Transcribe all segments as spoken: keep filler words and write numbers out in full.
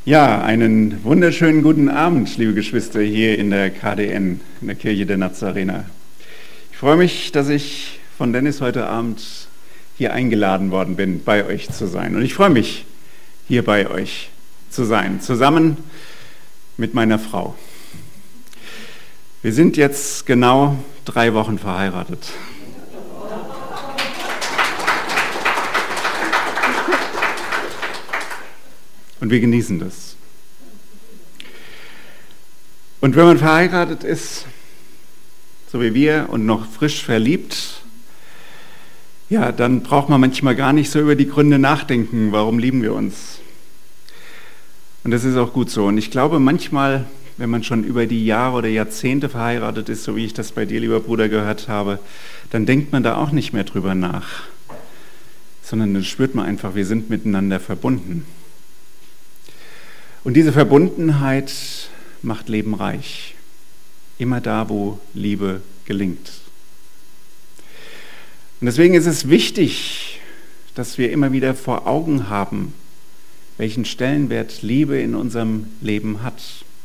Ja, einen wunderschönen guten Abend, liebe Geschwister, hier in der K D N, in der Kirche der Nazarener. Ich freue mich, dass ich von Dennis heute Abend hier eingeladen worden bin, bei euch zu sein. Und ich freue mich, hier bei euch zu sein, zusammen mit meiner Frau. Wir sind jetzt genau drei Wochen verheiratet. Und wir genießen das. Und wenn man verheiratet ist, so wie wir, und noch frisch verliebt, ja, dann braucht man manchmal gar nicht so über die Gründe nachdenken, warum lieben wir uns. Und das ist auch gut so. Und ich glaube, manchmal, wenn man schon über die Jahre oder Jahrzehnte verheiratet ist, so wie ich das bei dir, lieber Bruder, gehört habe, dann denkt man da auch nicht mehr drüber nach, sondern dann spürt man einfach, wir sind miteinander verbunden. Und diese Verbundenheit macht Leben reich. Immer da, wo Liebe gelingt. Und deswegen ist es wichtig, dass wir immer wieder vor Augen haben, welchen Stellenwert Liebe in unserem Leben hat.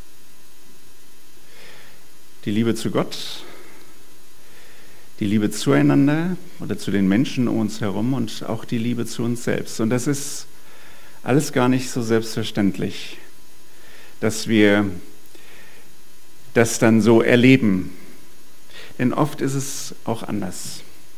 Die Liebe zu Gott, die Liebe zueinander oder zu den Menschen um uns herum und auch die Liebe zu uns selbst. Und das ist alles gar nicht so selbstverständlich, dass wir das dann so erleben. Denn oft ist es auch anders.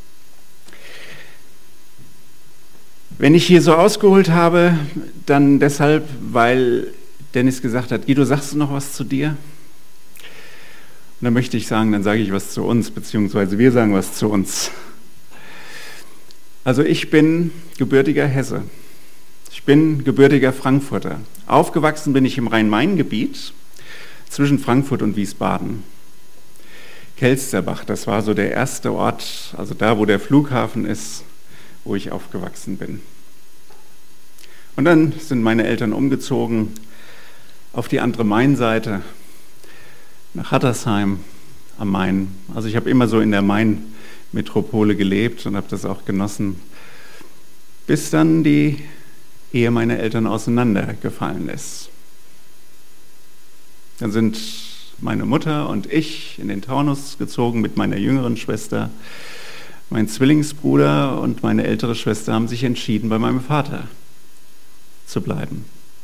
Wenn ich hier so ausgeholt habe, dann deshalb, weil Dennis gesagt hat, Guido, sagst du noch was zu dir? Und dann möchte ich sagen, dann sage ich was zu uns, beziehungsweise wir sagen was zu uns. Also ich bin gebürtiger Hesse. Ich bin gebürtiger Frankfurter. Aufgewachsen bin ich im Rhein-Main-Gebiet zwischen Frankfurt und Wiesbaden. Kelsterbach, das war so der erste Ort, also da, wo der Flughafen ist, wo ich aufgewachsen bin. Und dann sind meine Eltern umgezogen auf die andere Mainseite, nach Hattersheim am Main. Also ich habe immer so in der Main-Metropole gelebt und habe das auch genossen, bis dann die Ehe meiner Eltern auseinandergefallen ist. Dann sind meine Mutter und ich in den Taunus gezogen mit meiner jüngeren Schwester. Mein Zwillingsbruder und meine ältere Schwester haben sich entschieden, bei meinem Vater zu bleiben.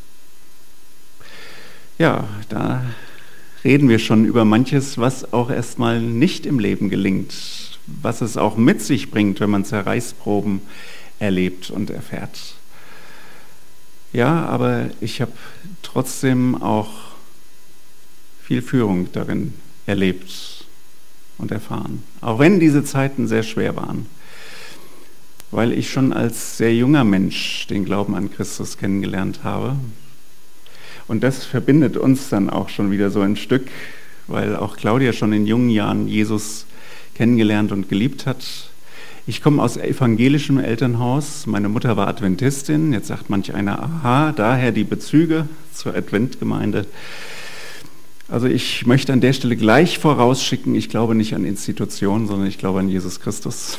Ja, da reden wir schon über manches, was auch erstmal nicht im Leben gelingt, was es auch mit sich bringt, wenn man Zerreißproben erlebt und erfährt. Ja, aber ich habe trotzdem auch viel Führung darin erlebt und erfahren. Auch wenn diese Zeiten sehr schwer waren, weil ich schon als sehr junger Mensch den Glauben an Christus kennengelernt habe. Und das verbindet uns dann auch schon wieder so ein Stück, weil auch Claudia schon in jungen Jahren Jesus kennengelernt und geliebt hat. Ich komme aus evangelischem Elternhaus, meine Mutter war Adventistin, jetzt sagt manch einer, aha, daher die Bezüge zur Adventgemeinde. Also ich möchte an der Stelle gleich vorausschicken, ich glaube nicht an Institutionen, sondern ich glaube an Jesus Christus.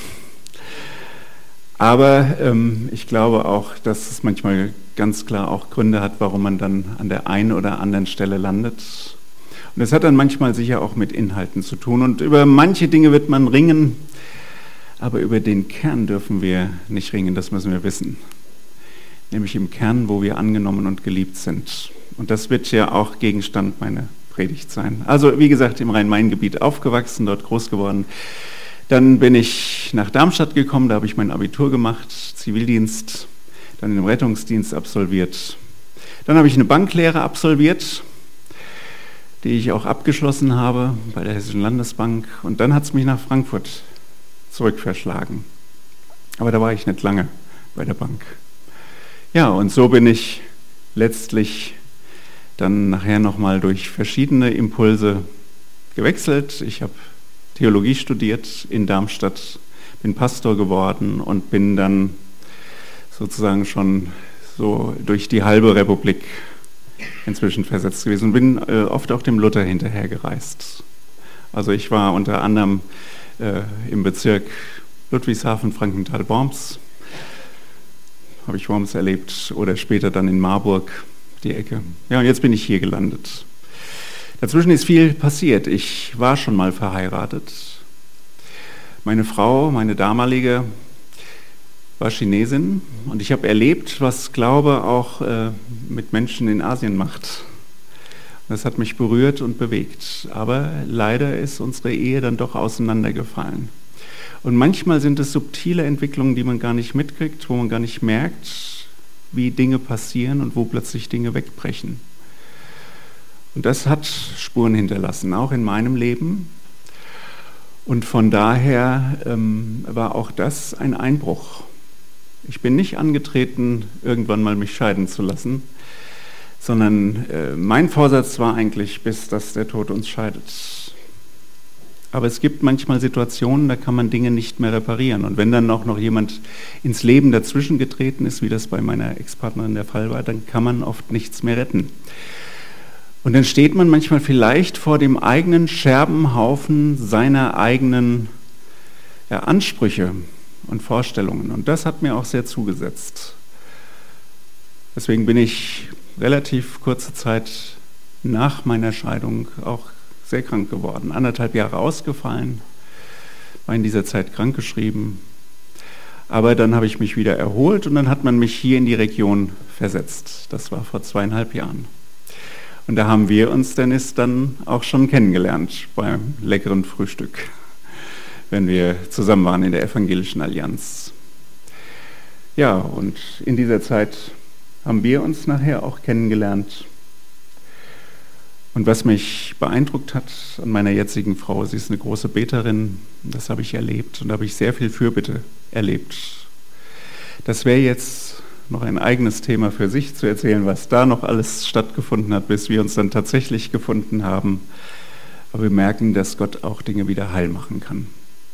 Aber ähm, ich glaube auch, dass es manchmal ganz klar auch Gründe hat, warum man dann an der einen oder anderen Stelle landet. Und es hat dann manchmal sicher auch mit Inhalten zu tun. Und über manche Dinge wird man ringen, aber über den Kern dürfen wir nicht ringen, das müssen wir wissen. Nämlich im Kern, wo wir angenommen und geliebt sind. Und das wird ja auch Gegenstand meiner Predigt sein. Also wie gesagt, im Rhein-Main-Gebiet aufgewachsen, dort groß geworden. Dann bin ich nach Darmstadt gekommen, da habe ich mein Abitur gemacht, Zivildienst, dann den Rettungsdienst absolviert. Dann habe ich eine Banklehre absolviert, die ich auch abgeschlossen habe bei der Hessischen Landesbank. Und dann hat es mich nach Frankfurt zurückverschlagen. Aber da war ich nicht lange bei der Bank. Ja, und so bin ich letztlich dann nachher nochmal durch verschiedene Impulse gewechselt. Ich habe Theologie studiert in Darmstadt, bin Pastor geworden und bin dann sozusagen schon so durch die halbe Republik inzwischen versetzt gewesen und bin äh, oft auch dem Luther hinterhergereist. Also ich war unter anderem äh, im Bezirk Ludwigshafen, Frankenthal, Worms, habe ich Worms erlebt, oder später dann in Marburg, die Ecke. Ja, und jetzt bin ich hier gelandet. Dazwischen ist viel passiert. Ich war schon mal verheiratet. Meine Frau, meine damalige, war Chinesin und ich habe erlebt, was Glaube auch äh, mit Menschen in Asien macht. Das hat mich berührt und bewegt. Aber leider ist unsere Ehe dann doch auseinandergefallen. Und manchmal sind es subtile Entwicklungen, die man gar nicht mitkriegt, wo man gar nicht merkt, wie Dinge passieren und wo plötzlich Dinge wegbrechen. Und das hat Spuren hinterlassen, auch in meinem Leben. Und von daher ähm, war auch das ein Einbruch. Ich bin nicht angetreten, irgendwann mal mich scheiden zu lassen, sondern äh, mein Vorsatz war eigentlich, bis dass der Tod uns scheidet. Aber es gibt manchmal Situationen, da kann man Dinge nicht mehr reparieren. Und wenn dann auch noch jemand ins Leben dazwischen getreten ist, wie das bei meiner Ex-Partnerin der Fall war, dann kann man oft nichts mehr retten. Und dann steht man manchmal vielleicht vor dem eigenen Scherbenhaufen seiner eigenen ja, Ansprüche und Vorstellungen. Und das hat mir auch sehr zugesetzt. Deswegen bin ich relativ kurze Zeit nach meiner Scheidung auch sehr krank geworden. Anderthalb Jahre ausgefallen, war in dieser Zeit krankgeschrieben. Aber dann habe ich mich wieder erholt und dann hat man mich hier in die Region versetzt. Das war vor zweieinhalb Jahren. Und da haben wir uns, Dennis, dann auch schon kennengelernt beim leckeren Frühstück, wenn wir zusammen waren in der Evangelischen Allianz. Ja, und in dieser Zeit haben wir uns nachher auch kennengelernt. Und was mich beeindruckt hat an meiner jetzigen Frau, sie ist eine große Beterin, das habe ich erlebt und da habe ich sehr viel Fürbitte erlebt. Das wäre jetzt noch ein eigenes Thema für sich zu erzählen, was da noch alles stattgefunden hat, bis wir uns dann tatsächlich gefunden haben. Aber wir merken, dass Gott auch Dinge wieder heil machen kann.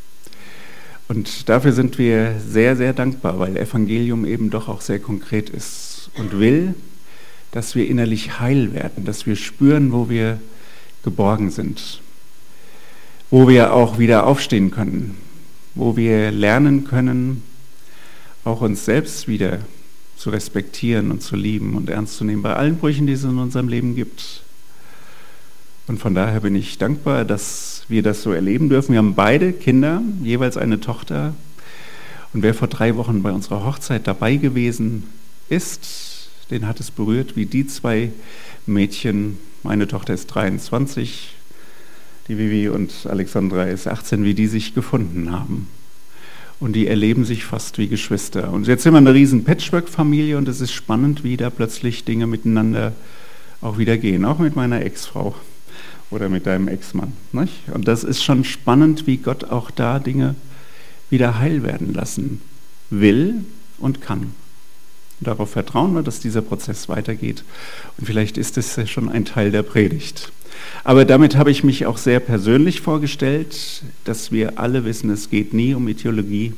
Und dafür sind wir sehr, sehr dankbar, weil Evangelium eben doch auch sehr konkret ist und will, dass wir innerlich heil werden, dass wir spüren, wo wir geborgen sind, wo wir auch wieder aufstehen können, wo wir lernen können, auch uns selbst wieder zu respektieren und zu lieben und ernst zu nehmen bei allen Brüchen, die es in unserem Leben gibt. Und von daher bin ich dankbar, dass wir das so erleben dürfen. Wir haben beide Kinder, jeweils eine Tochter. Und wer vor drei Wochen bei unserer Hochzeit dabei gewesen ist, den hat es berührt, wie die zwei Mädchen, meine Tochter ist dreiundzwanzig, die Vivi, und Alexandra ist achtzehn, wie die sich gefunden haben. Und die erleben sich fast wie Geschwister. Und jetzt sind wir eine riesen Patchwork-Familie und es ist spannend, wie da plötzlich Dinge miteinander auch wieder gehen, auch mit meiner Ex-Frau oder mit deinem Ex-Mann. Nicht? Und das ist schon spannend, wie Gott auch da Dinge wieder heil werden lassen will und kann. Und darauf vertrauen wir, dass dieser Prozess weitergeht. Und vielleicht ist es ja schon ein Teil der Predigt. Aber damit habe ich mich auch sehr persönlich vorgestellt, dass wir alle wissen, es geht nie um Ideologie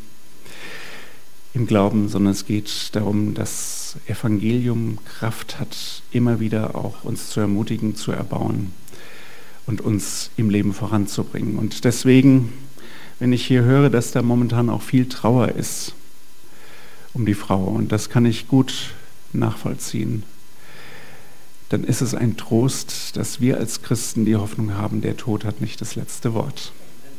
im Glauben, sondern es geht darum, dass Evangelium Kraft hat, immer wieder auch uns zu ermutigen, zu erbauen und uns im Leben voranzubringen. Und deswegen, wenn ich hier höre, dass da momentan auch viel Trauer ist um die Frau, und das kann ich gut nachvollziehen, dann ist es ein Trost, dass wir als Christen die Hoffnung haben, der Tod hat nicht das letzte Wort.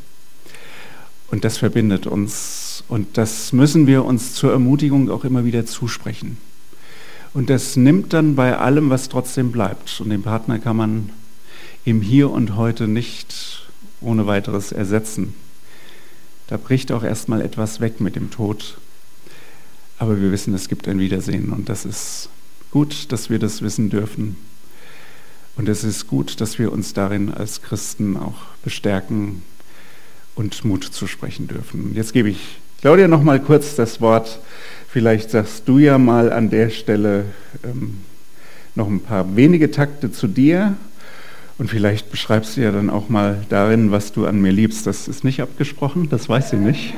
Und das verbindet uns und das müssen wir uns zur Ermutigung auch immer wieder zusprechen. Und das nimmt dann bei allem, was trotzdem bleibt. Und den Partner kann man im Hier und Heute nicht ohne weiteres ersetzen. Da bricht auch erstmal etwas weg mit dem Tod. Aber wir wissen, es gibt ein Wiedersehen und das ist gut, dass wir das wissen dürfen. Und es ist gut, dass wir uns darin als Christen auch bestärken und Mut zusprechen dürfen. Jetzt gebe ich Claudia noch mal kurz das Wort. Vielleicht sagst du ja mal an der Stelle ähm, noch ein paar wenige Takte zu dir und vielleicht beschreibst du ja dann auch mal darin, was du an mir liebst. Das ist nicht abgesprochen, das weiß sie nicht.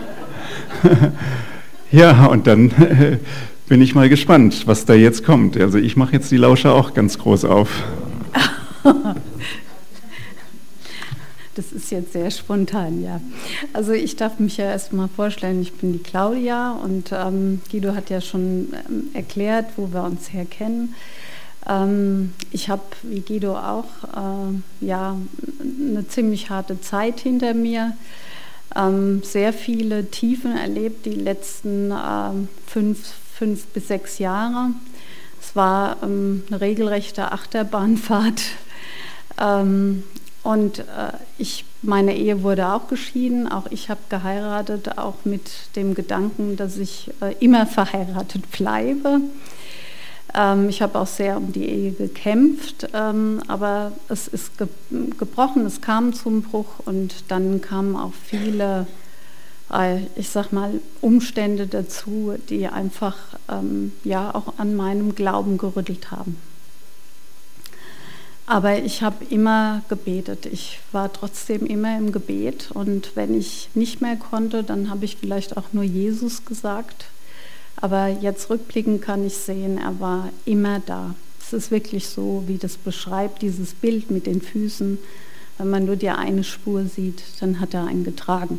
Ja, und dann äh, bin ich mal gespannt, was da jetzt kommt. Also ich mache jetzt die Lauscher auch ganz groß auf. Das ist jetzt sehr spontan, ja. Also ich darf mich ja erstmal vorstellen, ich bin die Claudia und ähm, Guido hat ja schon ähm, erklärt, wo wir uns herkennen. Ähm, ich habe, wie Guido auch, äh, ja, eine ziemlich harte Zeit hinter mir. Ähm, sehr viele Tiefen erlebt, die letzten äh, fünf, fünf bis sechs Jahre. Es war ähm, eine regelrechte Achterbahnfahrt. Ähm, und äh, ich, meine Ehe wurde auch geschieden, auch ich habe geheiratet, auch mit dem Gedanken, dass ich äh, immer verheiratet bleibe. Ähm, ich habe auch sehr um die Ehe gekämpft, ähm, aber es ist ge- gebrochen, es kam zum Bruch und dann kamen auch viele, äh, ich sag mal, Umstände dazu, die einfach ähm, ja auch an meinem Glauben gerüttelt haben. Aber ich habe immer gebetet. Ich war trotzdem immer im Gebet. Und wenn ich nicht mehr konnte, dann habe ich vielleicht auch nur Jesus gesagt. Aber jetzt rückblickend kann ich sehen, er war immer da. Es ist wirklich so, wie das beschreibt, dieses Bild mit den Füßen. Wenn man nur die eine Spur sieht, dann hat er einen getragen.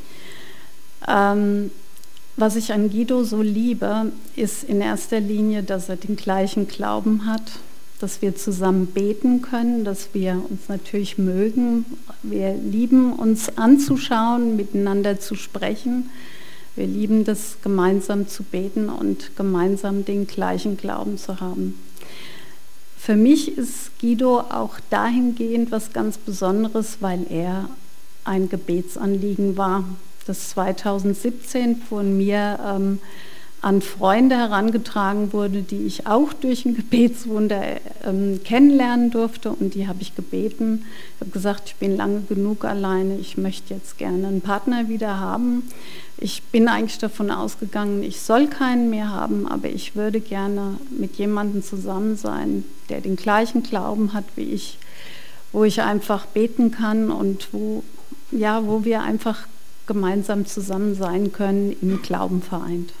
Ähm, was ich an Guido so liebe, ist in erster Linie, dass er den gleichen Glauben hat, dass wir zusammen beten können, dass wir uns natürlich mögen. Wir lieben uns anzuschauen, miteinander zu sprechen. Wir lieben das, gemeinsam zu beten und gemeinsam den gleichen Glauben zu haben. Für mich ist Guido auch dahingehend was ganz Besonderes, weil er ein Gebetsanliegen war, das zweitausendsiebzehn von mir ähm, an Freunde herangetragen wurde, die ich auch durch ein Gebetswunder ähm, kennenlernen durfte. Und die habe ich gebeten. Ich habe gesagt, ich bin lange genug alleine, ich möchte jetzt gerne einen Partner wieder haben. Ich bin eigentlich davon ausgegangen, ich soll keinen mehr haben, aber ich würde gerne mit jemandem zusammen sein, der den gleichen Glauben hat wie ich, wo ich einfach beten kann und wo, ja, wo wir einfach gemeinsam zusammen sein können, im Glauben vereint.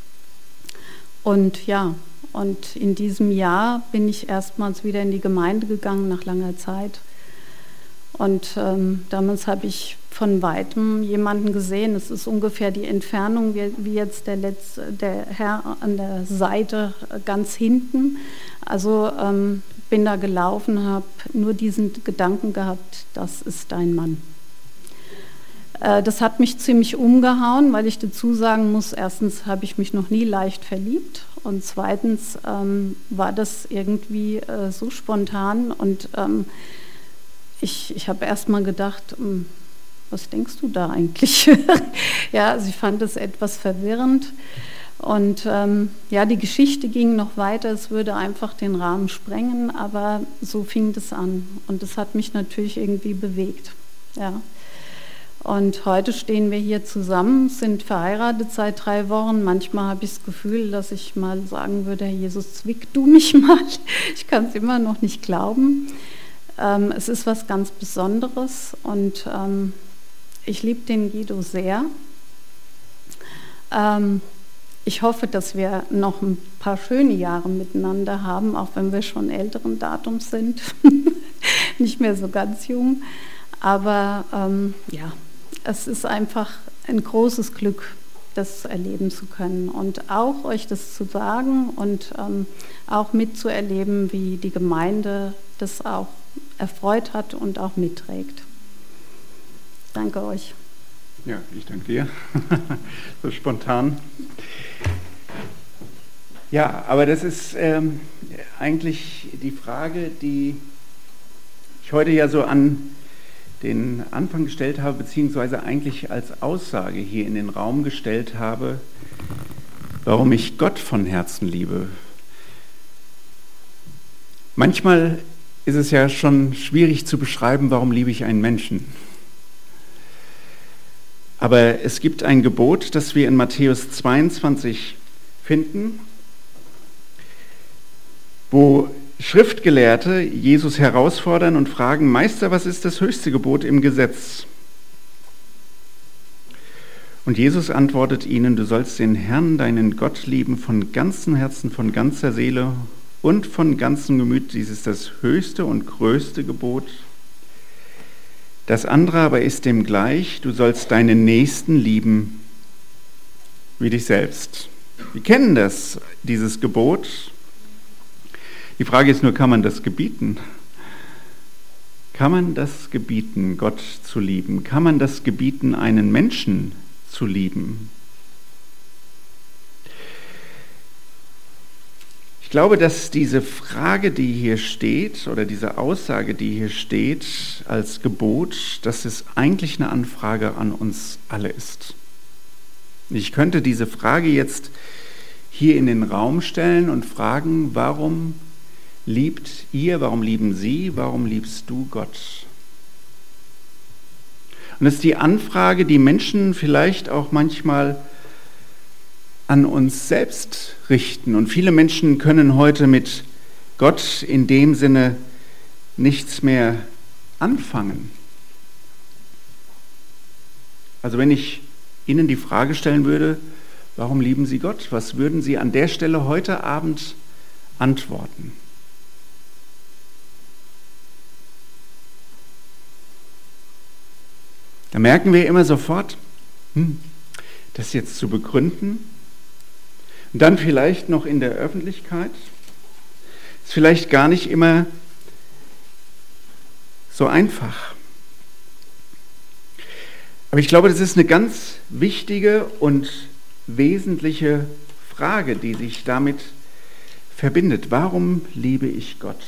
Und ja, und in diesem Jahr bin ich erstmals wieder in die Gemeinde gegangen, nach langer Zeit. Und ähm, damals habe ich von Weitem jemanden gesehen, es ist ungefähr die Entfernung, wie, wie jetzt der, letzte, der Herr an der Seite ganz hinten. Also ähm, bin da gelaufen, habe nur diesen Gedanken gehabt, das ist dein Mann. Das hat mich ziemlich umgehauen, weil ich dazu sagen muss, erstens habe ich mich noch nie leicht verliebt und zweitens ähm, war das irgendwie äh, so spontan und ähm, ich, ich habe erst mal gedacht, ähm, was denkst du da eigentlich? Ja, also ich fand das etwas verwirrend und ähm, ja, die Geschichte ging noch weiter, es würde einfach den Rahmen sprengen, aber so fing das an und das hat mich natürlich irgendwie bewegt, ja. Und heute stehen wir hier zusammen, sind verheiratet seit drei Wochen. Manchmal habe ich das Gefühl, dass ich mal sagen würde, Herr Jesus, zwick du mich mal. Ich kann es immer noch nicht glauben. Ähm, es ist was ganz Besonderes und ähm, ich liebe den Guido sehr. Ähm, ich hoffe, dass wir noch ein paar schöne Jahre miteinander haben, auch wenn wir schon älteren Datums sind, nicht mehr so ganz jung. Aber ähm, ja, es ist einfach ein großes Glück, das erleben zu können und auch euch das zu sagen und ähm, auch mitzuerleben, wie die Gemeinde das auch erfreut hat und auch mitträgt. Danke euch. Ja, ich danke dir. So spontan. Ja, aber das ist ähm, eigentlich die Frage, die ich heute ja so an den Anfang gestellt habe, beziehungsweise eigentlich als Aussage hier in den Raum gestellt habe, warum ich Gott von Herzen liebe. Manchmal ist es ja schon schwierig zu beschreiben, warum liebe ich einen Menschen. Aber es gibt ein Gebot, das wir in Matthäus zweiundzwanzig finden, wo Schriftgelehrte Jesus herausfordern und fragen, Meister, was ist das höchste Gebot im Gesetz? Und Jesus antwortet ihnen, du sollst den Herrn, deinen Gott lieben von ganzem Herzen, von ganzer Seele und von ganzem Gemüt. Dies ist das höchste und größte Gebot. Das andere aber ist dem gleich, du sollst deinen Nächsten lieben wie dich selbst. Wir kennen das, dieses Gebot. Die Frage ist nur, kann man das gebieten? Kann man das gebieten, Gott zu lieben? Kann man das gebieten, einen Menschen zu lieben? Ich glaube, dass diese Frage, die hier steht, oder diese Aussage, die hier steht, als Gebot, dass es eigentlich eine Anfrage an uns alle ist. Ich könnte diese Frage jetzt hier in den Raum stellen und fragen, warum liebt ihr, warum lieben Sie, warum liebst du Gott? Und das ist die Anfrage, die Menschen vielleicht auch manchmal an uns selbst richten. Und viele Menschen können heute mit Gott in dem Sinne nichts mehr anfangen. Also wenn ich Ihnen die Frage stellen würde, warum lieben Sie Gott? Was würden Sie an der Stelle heute Abend antworten? Da merken wir immer sofort, hm, das jetzt zu begründen und dann vielleicht noch in der Öffentlichkeit, ist vielleicht gar nicht immer so einfach. Aber ich glaube, das ist eine ganz wichtige und wesentliche Frage, die sich damit verbindet. Warum liebe ich Gott?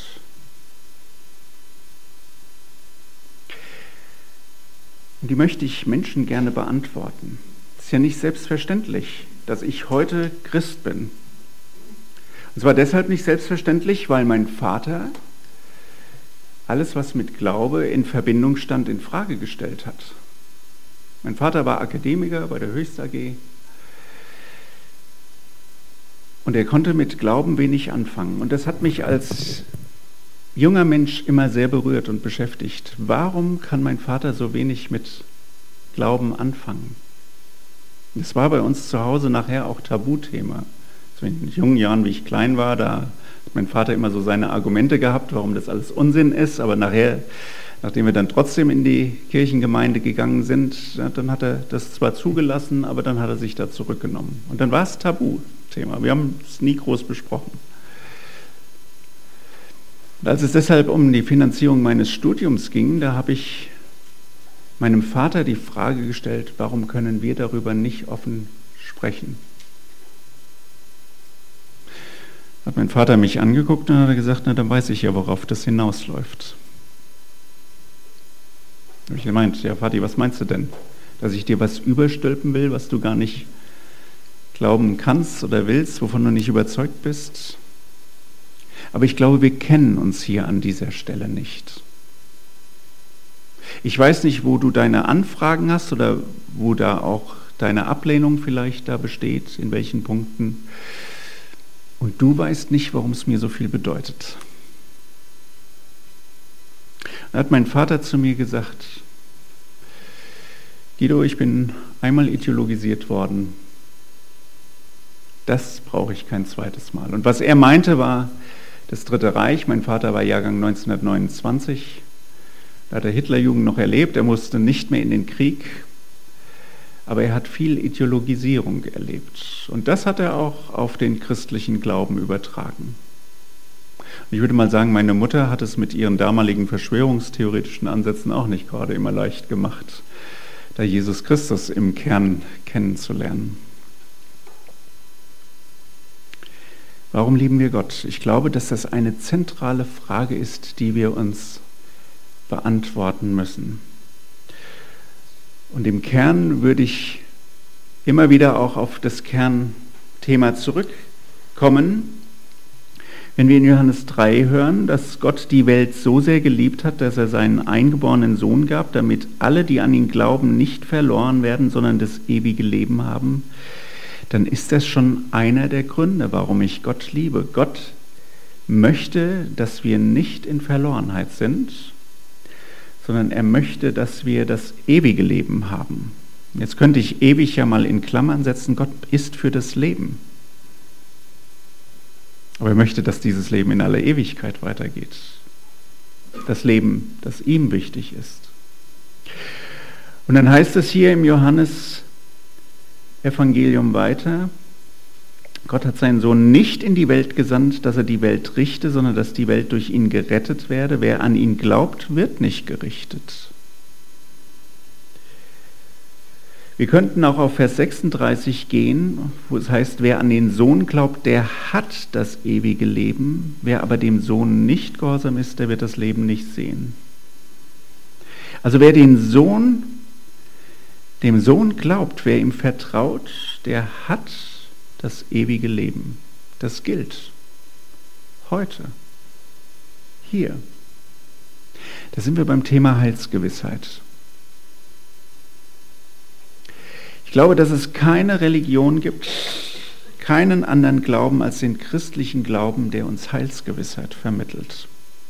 Und die möchte ich Menschen gerne beantworten. Es ist ja nicht selbstverständlich, dass ich heute Christ bin. Und zwar deshalb nicht selbstverständlich, weil mein Vater alles, was mit Glaube in Verbindung stand, in Frage gestellt hat. Mein Vater war Akademiker bei der Höchst A G und er konnte mit Glauben wenig anfangen. Und das hat mich als junger Mensch immer sehr berührt und beschäftigt. Warum kann mein Vater so wenig mit Glauben anfangen? Das war bei uns zu Hause nachher auch Tabuthema. Also in jungen Jahren, wie ich klein war, da hat mein Vater immer so seine Argumente gehabt, warum das alles Unsinn ist, aber nachher, nachdem wir dann trotzdem in die Kirchengemeinde gegangen sind, dann hat er das zwar zugelassen, aber dann hat er sich da zurückgenommen. Und dann war es Tabuthema. Wir haben es nie groß besprochen. Und als es deshalb um die Finanzierung meines Studiums ging, da habe ich meinem Vater die Frage gestellt, warum können wir darüber nicht offen sprechen? Hat mein Vater mich angeguckt und hat gesagt, na, dann weiß ich ja, worauf das hinausläuft. Da habe ich gemeint, ja Vati, was meinst du denn? Dass ich dir was überstülpen will, was du gar nicht glauben kannst oder willst, wovon du nicht überzeugt bist? Aber ich glaube, wir kennen uns hier an dieser Stelle nicht. Ich weiß nicht, wo du deine Anfragen hast oder wo da auch deine Ablehnung vielleicht da besteht, in welchen Punkten. Und du weißt nicht, warum es mir so viel bedeutet. Da hat mein Vater zu mir gesagt, Guido, ich bin einmal ideologisiert worden. Das brauche ich kein zweites Mal. Und was er meinte, war das Dritte Reich. Mein Vater war Jahrgang neunzehnhundertneunundzwanzig. Da hat er Hitlerjugend noch erlebt. Er musste nicht mehr in den Krieg. Aber er hat viel Ideologisierung erlebt. Und das hat er auch auf den christlichen Glauben übertragen. Ich würde mal sagen, meine Mutter hat es mit ihren damaligen verschwörungstheoretischen Ansätzen auch nicht gerade immer leicht gemacht, da Jesus Christus im Kern kennenzulernen. Warum lieben wir Gott? Ich glaube, dass das eine zentrale Frage ist, die wir uns beantworten müssen. Und im Kern würde ich immer wieder auch auf das Kernthema zurückkommen, wenn wir in Johannes drei hören, dass Gott die Welt so sehr geliebt hat, dass er seinen eingeborenen Sohn gab, damit alle, die an ihn glauben, nicht verloren werden, sondern das ewige Leben haben, dann ist das schon einer der Gründe, warum ich Gott liebe. Gott möchte, dass wir nicht in Verlorenheit sind, sondern er möchte, dass wir das ewige Leben haben. Jetzt könnte ich ewig ja mal in Klammern setzen, Gott ist für das Leben. Aber er möchte, dass dieses Leben in aller Ewigkeit weitergeht. Das Leben, das ihm wichtig ist. Und dann heißt es hier im Johannes-Evangelium weiter, Gott hat seinen Sohn nicht in die Welt gesandt, dass er die Welt richte, sondern dass die Welt durch ihn gerettet werde. Wer an ihn glaubt, wird nicht gerichtet. Wir könnten auch auf Vers sechsunddreißig gehen, wo es heißt, wer an den Sohn glaubt, der hat das ewige Leben. Wer aber dem Sohn nicht gehorsam ist, der wird das Leben nicht sehen. Also wer den Sohn, dem Sohn glaubt, wer ihm vertraut, der hat das ewige Leben. Das gilt heute, hier. Da sind wir beim Thema Heilsgewissheit. Ich glaube, dass es keine Religion gibt, keinen anderen Glauben als den christlichen Glauben, der uns Heilsgewissheit vermittelt.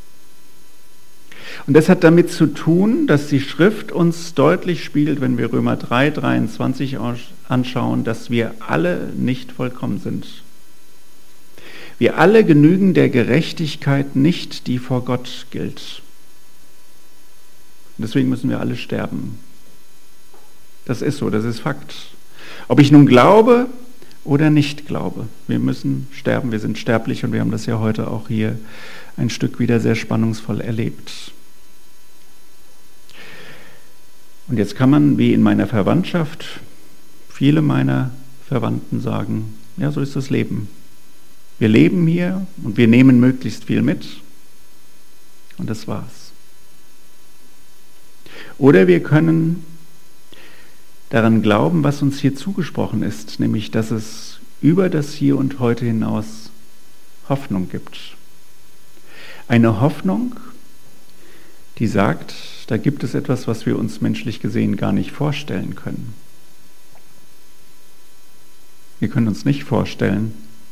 Und das hat damit zu tun, dass die Schrift uns deutlich spiegelt, wenn wir Römer drei, dreiundzwanzig anschauen, dass wir alle nicht vollkommen sind. Wir alle genügen der Gerechtigkeit nicht, die vor Gott gilt. Und deswegen müssen wir alle sterben. Das ist so, das ist Fakt. Ob ich nun glaube oder nicht glaube, wir müssen sterben, wir sind sterblich und wir haben das ja heute auch hier ein Stück wieder sehr spannungsvoll erlebt. Und jetzt kann man, wie in meiner Verwandtschaft, viele meiner Verwandten sagen, ja, so ist das Leben. Wir leben hier und wir nehmen möglichst viel mit und das war's. Oder wir können daran glauben, was uns hier zugesprochen ist, nämlich, dass es über das Hier und Heute hinaus Hoffnung gibt. Eine Hoffnung, die sagt, da gibt es etwas, was wir uns menschlich gesehen gar nicht vorstellen können. Wir können uns nicht vorstellen,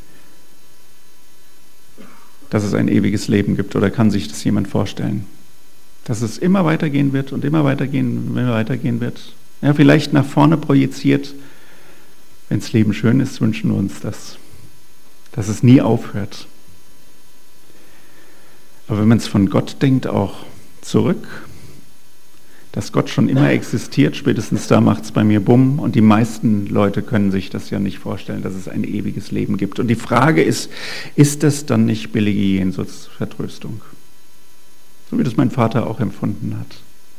dass es ein ewiges Leben gibt, oder kann sich das jemand vorstellen? Dass es immer weitergehen wird und immer weitergehen, immer weitergehen wird. Ja, vielleicht nach vorne projiziert, wenn das Leben schön ist, wünschen wir uns das, dass es nie aufhört. Aber wenn man es von Gott denkt, auch zurück, dass Gott schon immer existiert, spätestens da macht es bei mir bumm, und die meisten Leute können sich das ja nicht vorstellen, dass es ein ewiges Leben gibt. Und die Frage ist, ist das dann nicht billige Jenseitsvertröstung? So wie das mein Vater auch empfunden hat.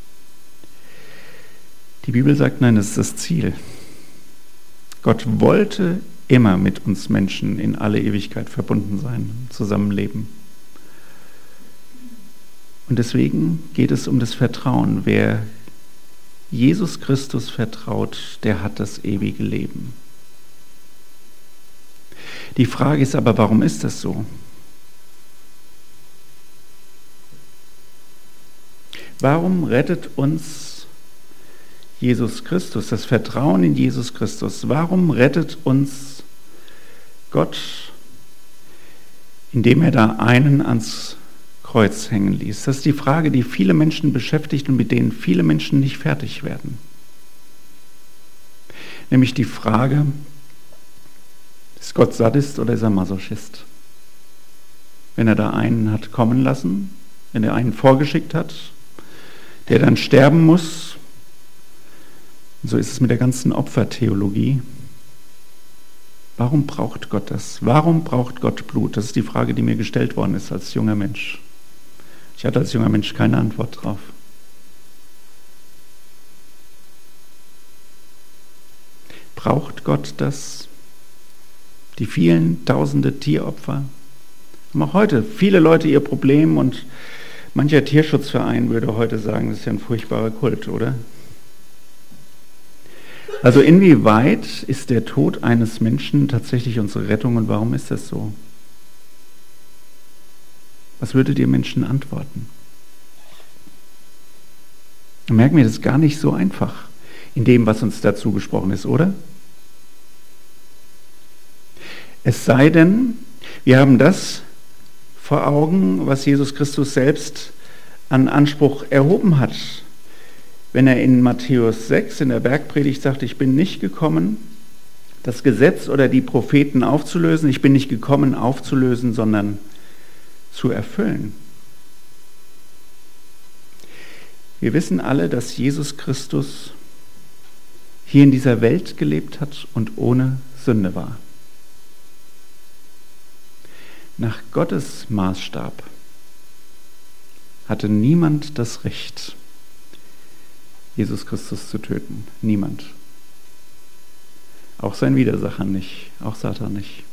Die Bibel sagt, nein, das ist das Ziel. Gott wollte immer mit uns Menschen in alle Ewigkeit verbunden sein, zusammenleben. Und deswegen geht es um das Vertrauen. Wer Jesus Christus vertraut, der hat das ewige Leben. Die Frage ist aber, warum ist das so? Warum rettet uns Jesus Christus, das Vertrauen in Jesus Christus? Warum rettet uns Gott, indem er da einen ans Kreuz hängen ließ? Das ist die Frage, die viele Menschen beschäftigt und mit denen viele Menschen nicht fertig werden. Nämlich die Frage, ist Gott Sadist oder ist er Masochist? Wenn er da einen hat kommen lassen, wenn er einen vorgeschickt hat, der dann sterben muss. Und so ist es mit der ganzen Opfertheologie. Warum braucht Gott das? Warum braucht Gott Blut? Das ist die Frage, die mir gestellt worden ist als junger Mensch. Ich hatte als junger Mensch keine Antwort drauf. Braucht Gott das? Die vielen tausende Tieropfer haben auch heute viele Leute ihr Problem, und mancher Tierschutzverein würde heute sagen, das ist ja ein furchtbarer Kult, oder? Also inwieweit ist der Tod eines Menschen tatsächlich unsere Rettung, und warum ist das so? Was würdet ihr Menschen antworten? Dann merken wir, das ist gar nicht so einfach in dem, was uns dazu gesprochen ist, oder? Es sei denn, wir haben das vor Augen, was Jesus Christus selbst an Anspruch erhoben hat. Wenn er in Matthäus sechs in der Bergpredigt sagt, ich bin nicht gekommen, das Gesetz oder die Propheten aufzulösen, ich bin nicht gekommen aufzulösen, sondern zu erfüllen. Wir wissen alle, dass Jesus Christus hier in dieser Welt gelebt hat und ohne Sünde war. Nach Gottes Maßstab hatte niemand das Recht, Jesus Christus zu töten. Niemand. Auch sein Widersacher nicht, auch Satan nicht.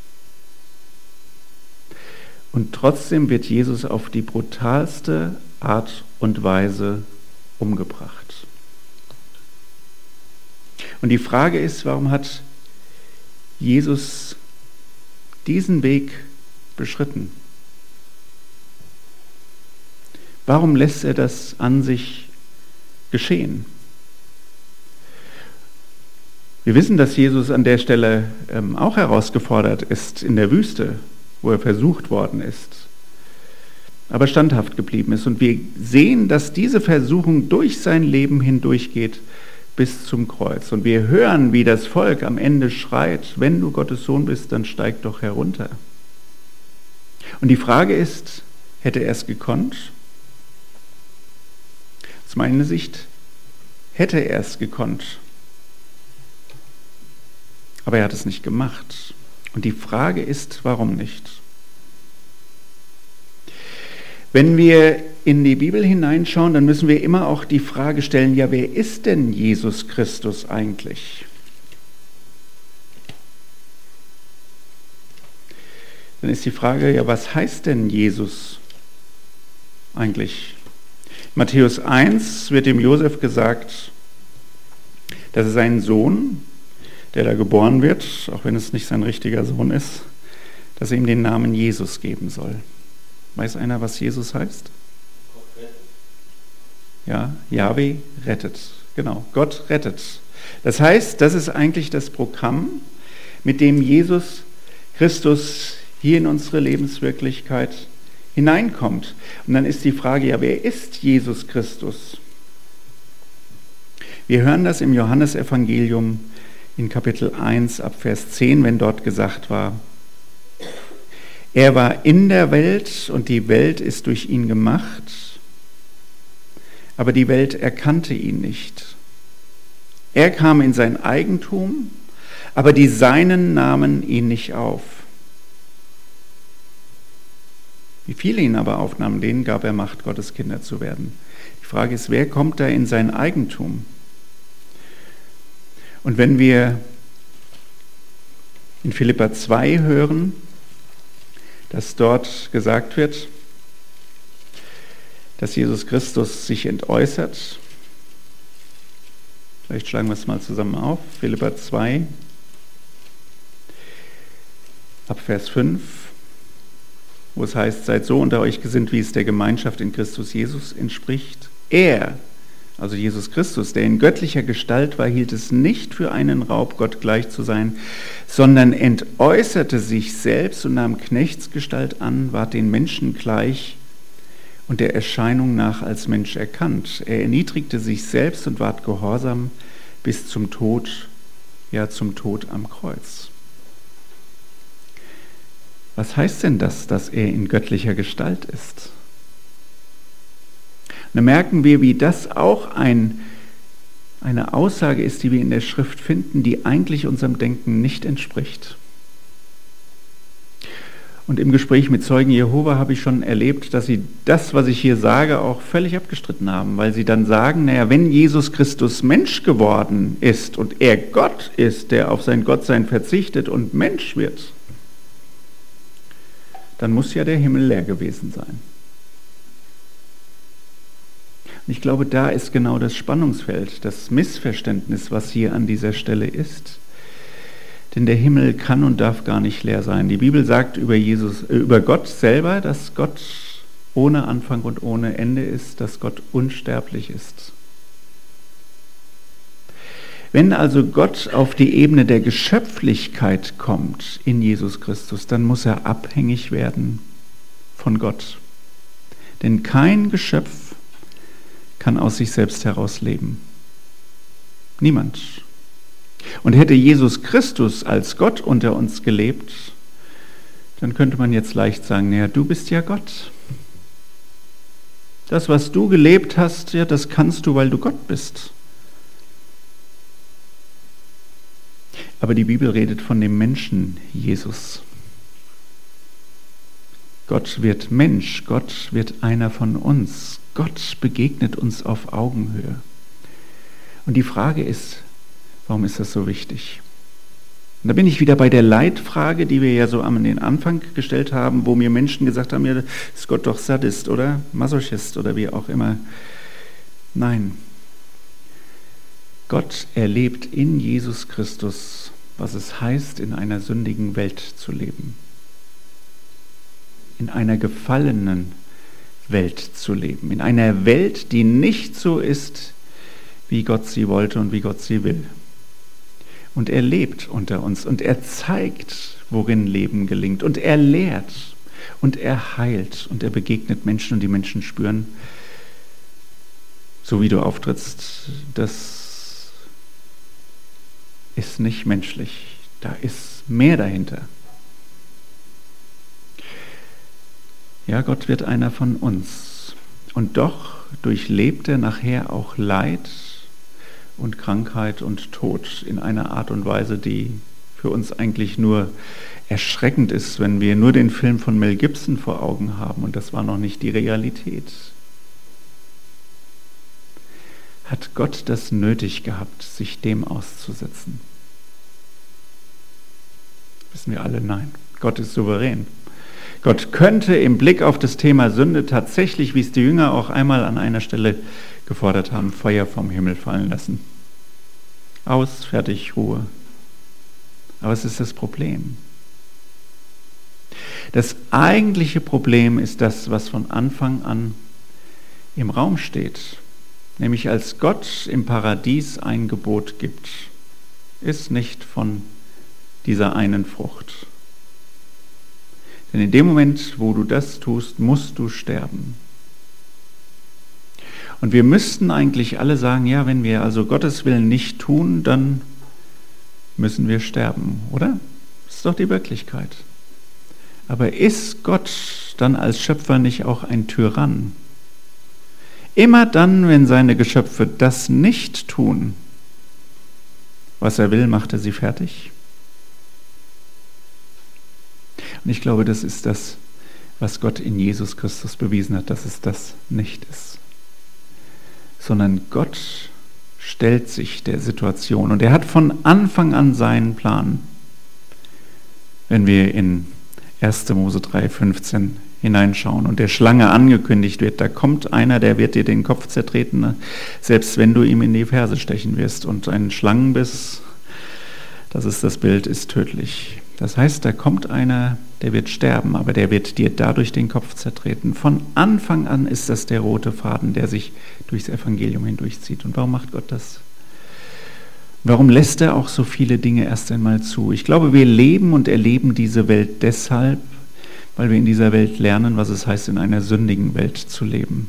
Und trotzdem wird Jesus auf die brutalste Art und Weise umgebracht. Und die Frage ist, warum hat Jesus diesen Weg beschritten? Warum lässt er das an sich geschehen? Wir wissen, dass Jesus an der Stelle ähm, auch herausgefordert ist in der Wüste, wo er versucht worden ist, aber standhaft geblieben ist. Und wir sehen, dass diese Versuchung durch sein Leben hindurchgeht bis zum Kreuz. Und wir hören, wie das Volk am Ende schreit, wenn du Gottes Sohn bist, dann steig doch herunter. Und die Frage ist, hätte er es gekonnt? Aus meiner Sicht hätte er es gekonnt. Aber er hat es nicht gemacht. Und die Frage ist, warum nicht? Wenn wir in die Bibel hineinschauen, dann müssen wir immer auch die Frage stellen, ja, wer ist denn Jesus Christus eigentlich? Dann ist die Frage, ja, was heißt denn Jesus eigentlich? In Matthäus eins wird dem Josef gesagt, dass er seinen Sohn, der da geboren wird, auch wenn es nicht sein richtiger Sohn ist, dass er ihm den Namen Jesus geben soll. Weiß einer, was Jesus heißt? Gott rettet. Ja, Jahwe rettet. Genau, Gott rettet. Das heißt, das ist eigentlich das Programm, mit dem Jesus Christus hier in unsere Lebenswirklichkeit hineinkommt. Und dann ist die Frage, ja, wer ist Jesus Christus? Wir hören das im Johannesevangelium in Kapitel eins ab Vers zehn, wenn dort gesagt war, er war in der Welt und die Welt ist durch ihn gemacht, aber die Welt erkannte ihn nicht. Er kam in sein Eigentum, aber die Seinen nahmen ihn nicht auf. Wie viele ihn aber aufnahmen, denen gab er Macht, Gottes Kinder zu werden. Die Frage ist, wer kommt da in sein Eigentum? Und wenn wir in Philipper zwei hören, dass dort gesagt wird, dass Jesus Christus sich entäußert. Vielleicht schlagen wir es mal zusammen auf. Philipper zwei, ab Vers fünf, wo es heißt, seid so unter euch gesinnt, wie es der Gemeinschaft in Christus Jesus entspricht. Er, also Jesus Christus, der in göttlicher Gestalt war, hielt es nicht für einen Raub, Gott gleich zu sein, sondern entäußerte sich selbst und nahm Knechtsgestalt an, ward den Menschen gleich und der Erscheinung nach als Mensch erkannt. Er erniedrigte sich selbst und ward gehorsam bis zum Tod, ja zum Tod am Kreuz. Was heißt denn das, dass er in göttlicher Gestalt ist? Da merken wir, wie das auch ein, eine Aussage ist, die wir in der Schrift finden, die eigentlich unserem Denken nicht entspricht. Und im Gespräch mit Zeugen Jehova habe ich schon erlebt, dass sie das, was ich hier sage, auch völlig abgestritten haben, weil sie dann sagen, naja, wenn Jesus Christus Mensch geworden ist und er Gott ist, der auf sein Gottsein verzichtet und Mensch wird, dann muss ja der Himmel leer gewesen sein. Und ich glaube, da ist genau das Spannungsfeld, das Missverständnis, was hier an dieser Stelle ist. Denn der Himmel kann und darf gar nicht leer sein. Die Bibel sagt über Jesus, äh, über Gott selber, dass Gott ohne Anfang und ohne Ende ist, dass Gott unsterblich ist. Wenn also Gott auf die Ebene der Geschöpflichkeit kommt in Jesus Christus, dann muss er abhängig werden von Gott. Denn kein Geschöpf kann aus sich selbst heraus leben. Niemand. Und hätte Jesus Christus als Gott unter uns gelebt, dann könnte man jetzt leicht sagen, naja, du bist ja Gott. Das, was du gelebt hast, ja, das kannst du, weil du Gott bist. Aber die Bibel redet von dem Menschen Jesus. Gott wird Mensch, Gott wird einer von uns. Gott begegnet uns auf Augenhöhe. Und die Frage ist, warum ist das so wichtig? Und da bin ich wieder bei der Leitfrage, die wir ja so an den Anfang gestellt haben, wo mir Menschen gesagt haben, ja, ist Gott doch Sadist oder Masochist oder wie auch immer. Nein. Gott erlebt in Jesus Christus, was es heißt, in einer sündigen Welt zu leben. In einer gefallenen Welt zu leben. In einer Welt, die nicht so ist, wie Gott sie wollte und wie Gott sie will. Und er lebt unter uns und er zeigt, worin Leben gelingt. Und er lehrt und er heilt und er begegnet Menschen und die Menschen spüren, so wie du auftrittst, das ist nicht menschlich. Da ist mehr dahinter. Ja, Gott wird einer von uns. Und doch durchlebt er nachher auch Leid und Krankheit und Tod in einer Art und Weise, die für uns eigentlich nur erschreckend ist, wenn wir nur den Film von Mel Gibson vor Augen haben. Und das war noch nicht die Realität. Hat Gott das nötig gehabt, sich dem auszusetzen? Wissen wir alle, nein. Gott ist souverän. Gott könnte im Blick auf das Thema Sünde tatsächlich, wie es die Jünger auch einmal an einer Stelle gefordert haben, Feuer vom Himmel fallen lassen. Aus, fertig, Ruhe. Aber es ist das Problem. Das eigentliche Problem ist das, was von Anfang an im Raum steht. Nämlich als Gott im Paradies ein Gebot gibt, iss nicht von dieser einen Frucht. Denn in dem Moment, wo du das tust, musst du sterben. Und wir müssten eigentlich alle sagen, ja, wenn wir also Gottes Willen nicht tun, dann müssen wir sterben, oder? Das ist doch die Wirklichkeit. Aber ist Gott dann als Schöpfer nicht auch ein Tyrann? Immer dann, wenn seine Geschöpfe das nicht tun, was er will, macht er sie fertig. Und ich glaube, das ist das, was Gott in Jesus Christus bewiesen hat, dass es das nicht ist. Sondern Gott stellt sich der Situation und er hat von Anfang an seinen Plan. Wenn wir in erster Mose drei fünfzehn hineinschauen und der Schlange angekündigt wird, da kommt einer, der wird dir den Kopf zertreten, selbst wenn du ihm in die Ferse stechen wirst. Und ein Schlangenbiss, das ist das Bild, ist tödlich. Das heißt, da kommt einer, der wird sterben, aber der wird dir dadurch den Kopf zertreten. Von Anfang an ist das der rote Faden, der sich durchs Evangelium hindurchzieht. Und warum macht Gott das? Warum lässt er auch so viele Dinge erst einmal zu? Ich glaube, wir leben und erleben diese Welt deshalb, weil wir in dieser Welt lernen, was es heißt, in einer sündigen Welt zu leben.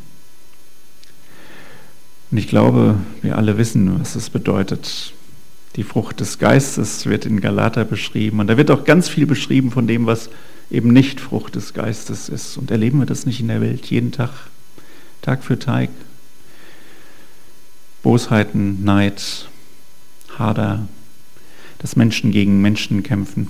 Und ich glaube, wir alle wissen, was es bedeutet. Die Frucht des Geistes wird in Galater beschrieben. Und da wird auch ganz viel beschrieben von dem, was eben nicht Frucht des Geistes ist. Und erleben wir das nicht in der Welt jeden Tag, Tag für Tag? Bosheiten, Neid, Hader, dass Menschen gegen Menschen kämpfen.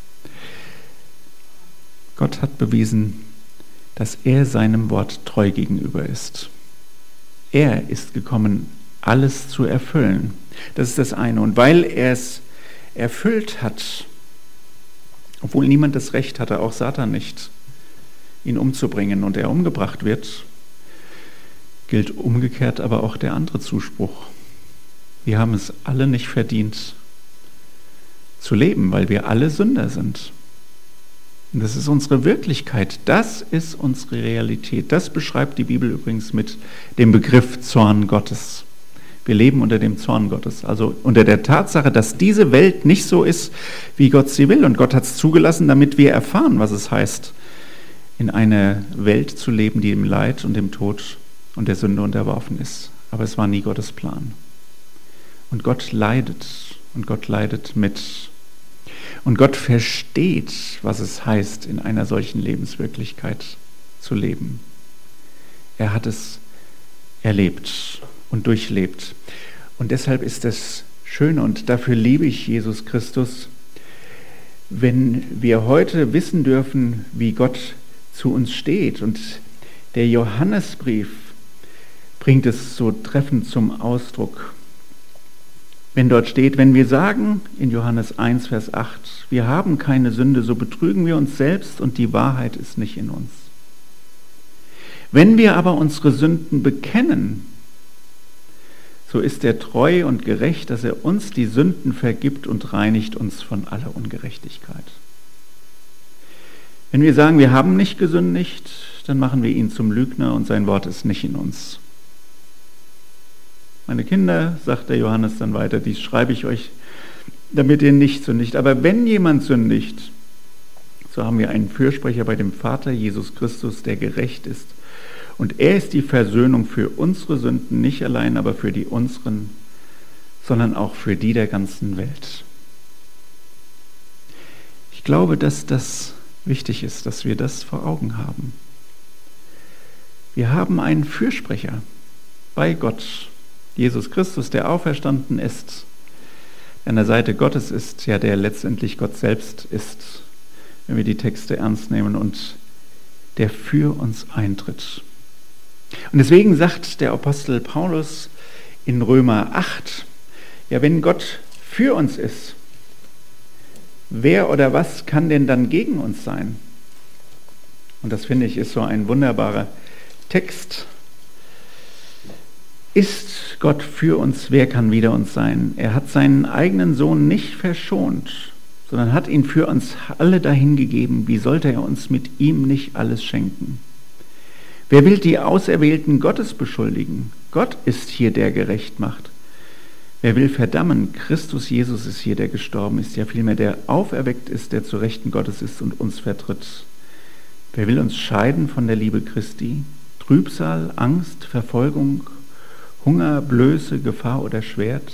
Gott hat bewiesen, dass er seinem Wort treu gegenüber ist. Er ist gekommen, alles zu erfüllen. Das ist das eine. Und weil er es erfüllt hat, obwohl niemand das Recht hatte, auch Satan nicht, ihn umzubringen und er umgebracht wird, gilt umgekehrt aber auch der andere Zuspruch. Wir haben es alle nicht verdient zu leben, weil wir alle Sünder sind. Und das ist unsere Wirklichkeit, das ist unsere Realität. Das beschreibt die Bibel übrigens mit dem Begriff Zorn Gottes. Wir leben unter dem Zorn Gottes, also unter der Tatsache, dass diese Welt nicht so ist, wie Gott sie will. Und Gott hat es zugelassen, damit wir erfahren, was es heißt, in einer Welt zu leben, die dem Leid und dem Tod und der Sünde unterworfen ist. Aber es war nie Gottes Plan. Und Gott leidet und Gott leidet mit. Und Gott versteht, was es heißt, in einer solchen Lebenswirklichkeit zu leben. Er hat es erlebt und durchlebt. Und deshalb ist das Schöne, und dafür liebe ich Jesus Christus, wenn wir heute wissen dürfen, wie Gott zu uns steht. Und der Johannesbrief bringt es so treffend zum Ausdruck. Wenn dort steht, wenn wir sagen, in Johannes eins, Vers acht, wir haben keine Sünde, so betrügen wir uns selbst und die Wahrheit ist nicht in uns. Wenn wir aber unsere Sünden bekennen, so ist er treu und gerecht, dass er uns die Sünden vergibt und reinigt uns von aller Ungerechtigkeit. Wenn wir sagen, wir haben nicht gesündigt, dann machen wir ihn zum Lügner und sein Wort ist nicht in uns. Meine Kinder, sagt der Johannes dann weiter, dies schreibe ich euch, damit ihr nicht sündigt. Aber wenn jemand sündigt, so haben wir einen Fürsprecher bei dem Vater, Jesus Christus, der gerecht ist. Und er ist die Versöhnung für unsere Sünden, nicht allein aber für die unseren, sondern auch für die der ganzen Welt. Ich glaube, dass das wichtig ist, dass wir das vor Augen haben. Wir haben einen Fürsprecher bei Gott, Jesus Christus, der auferstanden ist, an der Seite Gottes ist, ja, der letztendlich Gott selbst ist, wenn wir die Texte ernst nehmen und der für uns eintritt. Und deswegen sagt der Apostel Paulus in Römer acht, ja, wenn Gott für uns ist, wer oder was kann denn dann gegen uns sein? Und das finde ich ist so ein wunderbarer Text. Ist Gott für uns, wer kann wider uns sein? Er hat seinen eigenen Sohn nicht verschont, sondern hat ihn für uns alle dahingegeben. Wie sollte er uns mit ihm nicht alles schenken? Wer will die Auserwählten Gottes beschuldigen? Gott ist hier, der gerecht macht. Wer will verdammen? Christus Jesus ist hier, der gestorben ist, ja vielmehr der auferweckt ist, der zu Rechten Gottes ist und uns vertritt. Wer will uns scheiden von der Liebe Christi? Trübsal, Angst, Verfolgung, Hunger, Blöße, Gefahr oder Schwert?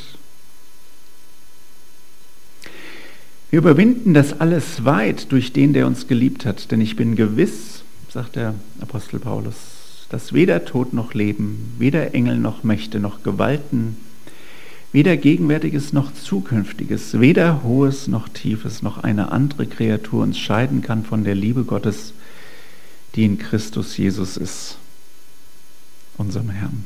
Wir überwinden das alles weit durch den, der uns geliebt hat, denn ich bin gewiss, sagt der Apostel Paulus, dass weder Tod noch Leben, weder Engel noch Mächte noch Gewalten, weder Gegenwärtiges noch Zukünftiges, weder Hohes noch Tiefes noch eine andere Kreatur uns scheiden kann von der Liebe Gottes, die in Christus Jesus ist, unserem Herrn.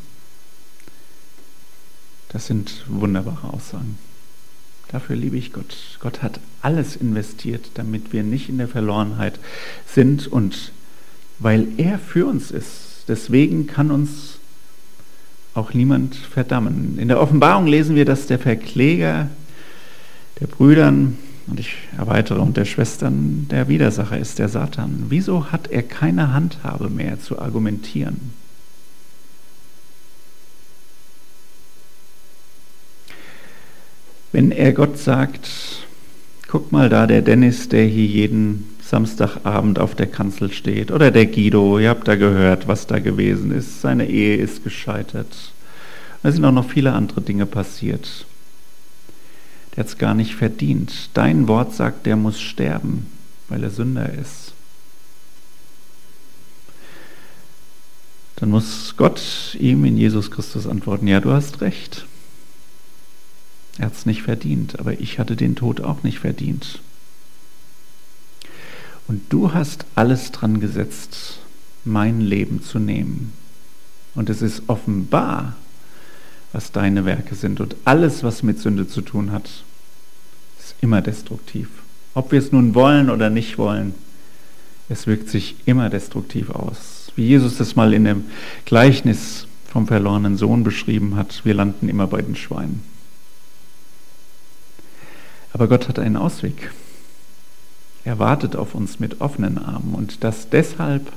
Das sind wunderbare Aussagen. Dafür liebe ich Gott. Gott hat alles investiert, damit wir nicht in der Verlorenheit sind und weil er für uns ist. Deswegen kann uns auch niemand verdammen. In der Offenbarung lesen wir, dass der Verkläger der Brüdern und ich erweitere und der Schwestern der Widersacher ist, der Satan. Wieso hat er keine Handhabe mehr zu argumentieren? Wenn er Gott sagt, guck mal da, der Dennis, der hier jeden Samstagabend auf der Kanzel steht, oder der Guido, ihr habt da gehört, was da gewesen ist, seine Ehe ist gescheitert. Da sind auch noch viele andere Dinge passiert. Der hat es gar nicht verdient. Dein Wort sagt, der muss sterben, weil er Sünder ist. Dann muss Gott ihm in Jesus Christus antworten, ja, du hast recht. Er hat es nicht verdient, aber ich hatte den Tod auch nicht verdient. Und du hast alles dran gesetzt, mein Leben zu nehmen. Und es ist offenbar, was deine Werke sind. Und alles, was mit Sünde zu tun hat, ist immer destruktiv. Ob wir es nun wollen oder nicht wollen, es wirkt sich immer destruktiv aus. Wie Jesus das mal in dem Gleichnis vom verlorenen Sohn beschrieben hat, wir landen immer bei den Schweinen. Aber Gott hat einen Ausweg. Er wartet auf uns mit offenen Armen und das deshalb,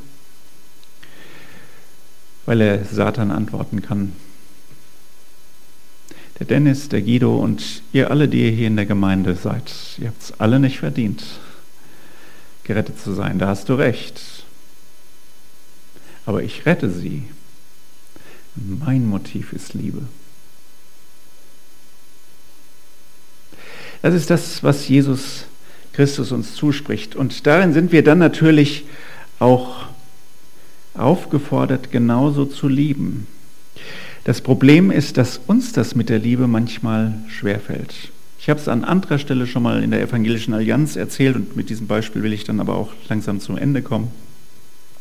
weil er Satan antworten kann. Der Dennis, der Guido und ihr alle, die ihr hier in der Gemeinde seid, ihr habt es alle nicht verdient, gerettet zu sein. Da hast du recht. Aber ich rette sie. Mein Motiv ist Liebe. Das ist das, was Jesus Christus uns zuspricht. Und darin sind wir dann natürlich auch aufgefordert, genauso zu lieben. Das Problem ist, dass uns das mit der Liebe manchmal schwerfällt. Ich habe es an anderer Stelle schon mal in der Evangelischen Allianz erzählt und mit diesem Beispiel will ich dann aber auch langsam zum Ende kommen.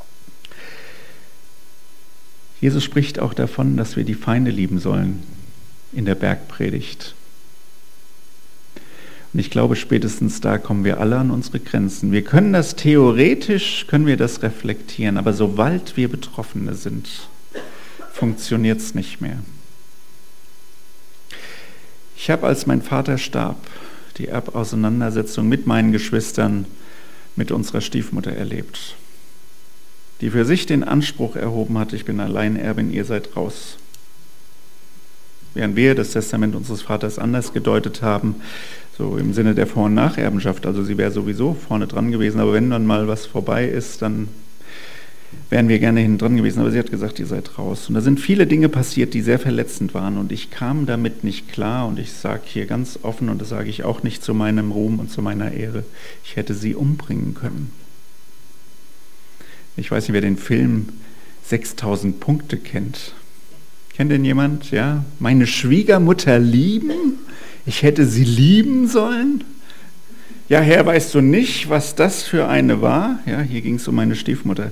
Jesus spricht auch davon, dass wir die Feinde lieben sollen in der Bergpredigt. Und ich glaube, spätestens da kommen wir alle an unsere Grenzen. Wir können das theoretisch, können wir das reflektieren, aber sobald wir Betroffene sind, funktioniert es nicht mehr. Ich habe, als mein Vater starb, die Erbauseinandersetzung mit meinen Geschwistern, mit unserer Stiefmutter erlebt, die für sich den Anspruch erhoben hat, ich bin Alleinerbin, ihr seid raus. Während wir das Testament unseres Vaters anders gedeutet haben, so im Sinne der Vor- und Nacherbenschaft, also sie wäre sowieso vorne dran gewesen, aber wenn dann mal was vorbei ist, dann wären wir gerne hinten dran gewesen, aber sie hat gesagt, ihr seid raus. Und da sind viele Dinge passiert, die sehr verletzend waren und ich kam damit nicht klar und ich sage hier ganz offen und das sage ich auch nicht zu meinem Ruhm und zu meiner Ehre, ich hätte sie umbringen können. Ich weiß nicht, wer den Film sechstausend Punkte kennt. Kennt den jemand? Ja? Meine Schwiegermutter lieben? Ich hätte sie lieben sollen? Ja, Herr, weißt du nicht, was das für eine war? Ja, hier ging es um meine Stiefmutter.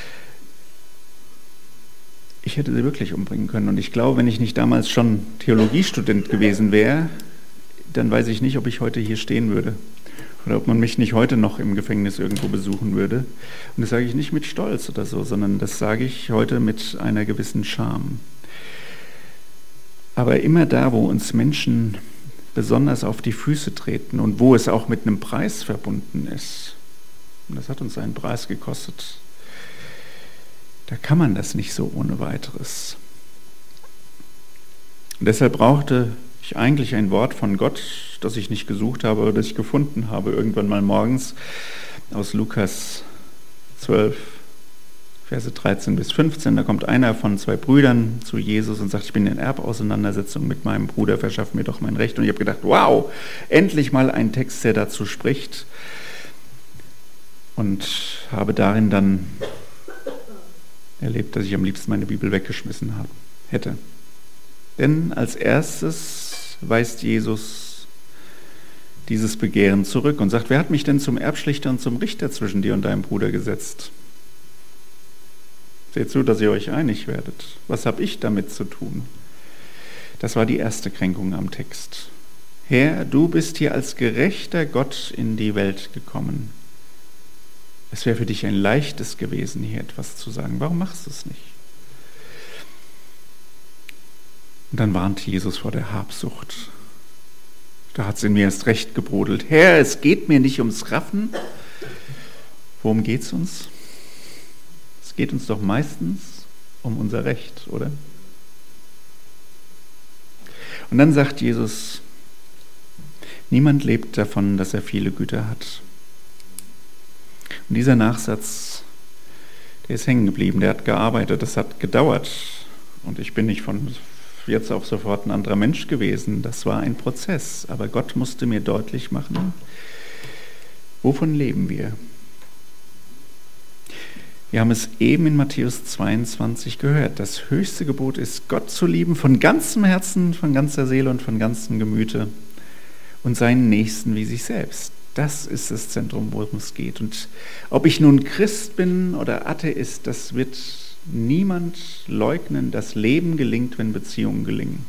Ich hätte sie wirklich umbringen können. Und ich glaube, wenn ich nicht damals schon Theologiestudent gewesen wäre, dann weiß ich nicht, ob ich heute hier stehen würde. Oder ob man mich nicht heute noch im Gefängnis irgendwo besuchen würde. Und das sage ich nicht mit Stolz oder so, sondern das sage ich heute mit einer gewissen Scham. Aber immer da, wo uns Menschen besonders auf die Füße treten und wo es auch mit einem Preis verbunden ist, und das hat uns einen Preis gekostet, da kann man das nicht so ohne weiteres. Und deshalb brauchte ich eigentlich ein Wort von Gott, das ich nicht gesucht habe, aber das ich gefunden habe, irgendwann mal morgens aus Lukas zwölf, Verse dreizehn bis fünfzehn. Da kommt einer von zwei Brüdern zu Jesus und sagt, ich bin in Erbauseinandersetzung mit meinem Bruder, verschaff mir doch mein Recht. Und ich habe gedacht, wow, endlich mal ein Text, der dazu spricht. Und habe darin dann erlebt, dass ich am liebsten meine Bibel weggeschmissen habe, hätte. Denn als erstes weist Jesus dieses Begehren zurück und sagt, wer hat mich denn zum Erbschlichter und zum Richter zwischen dir und deinem Bruder gesetzt? Seht zu, dass ihr euch einig werdet. Was habe ich damit zu tun? Das war die erste Kränkung am Text. Herr, du bist hier als gerechter Gott in die Welt gekommen. Es wäre für dich ein leichtes gewesen, hier etwas zu sagen. Warum machst du es nicht? Und dann warnt Jesus vor der Habsucht. Da hat es in mir erst recht gebrodelt. Herr, es geht mir nicht ums Raffen. Worum geht es uns? Es geht uns doch meistens um unser Recht, oder? Und dann sagt Jesus, niemand lebt davon, dass er viele Güter hat. Und dieser Nachsatz, der ist hängen geblieben, der hat gearbeitet, das hat gedauert. Und ich bin nicht von jetzt auf sofort ein anderer Mensch gewesen. Das war ein Prozess. Aber Gott musste mir deutlich machen, wovon leben wir? Wir haben es eben in Matthäus zweiundzwanzig gehört. Das höchste Gebot ist, Gott zu lieben von ganzem Herzen, von ganzer Seele und von ganzem Gemüte und seinen Nächsten wie sich selbst. Das ist das Zentrum, worum es geht. Und ob ich nun Christ bin oder Atheist, das wird niemand leugnen. Das Leben gelingt, wenn Beziehungen gelingen.